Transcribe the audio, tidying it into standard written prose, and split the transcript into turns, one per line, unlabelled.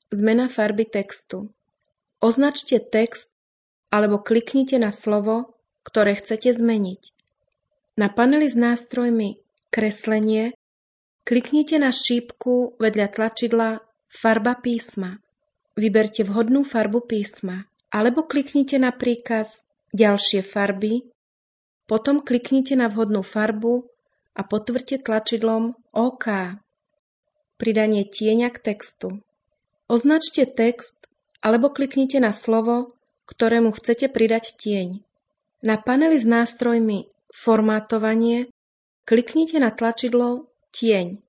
Zmena farby textu. Označte text alebo kliknite na slovo, ktoré chcete zmeniť. Na paneli s nástrojmi Kreslenie kliknite na šípku vedľa tlačidla Farba písma. Vyberte vhodnú farbu písma, alebo kliknite na príkaz Ďalšie farby, potom kliknite na vhodnú farbu a potvrďte tlačidlom OK. Pridanie tieňa k textu. Označte text alebo kliknite na slovo, ktorému chcete pridať tieň. Na paneli s nástrojmi Formátovanie kliknite na tlačidlo Tieň.